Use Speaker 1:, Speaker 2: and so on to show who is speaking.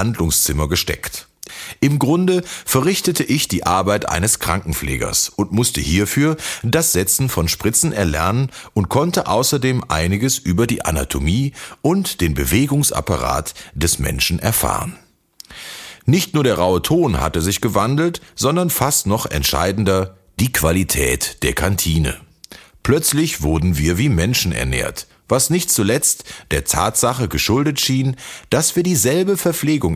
Speaker 1: Behandlungszimmer gesteckt. Im Grunde verrichtete ich die Arbeit eines Krankenpflegers und musste hierfür das Setzen von Spritzen erlernen und konnte außerdem einiges über die Anatomie und den Bewegungsapparat des Menschen erfahren. Nicht nur der raue Ton hatte sich gewandelt, sondern fast noch entscheidender, die Qualität der Kantine. Plötzlich wurden wir wie Menschen ernährt, was nicht zuletzt der Tatsache geschuldet schien, dass wir dieselbe Verpflegung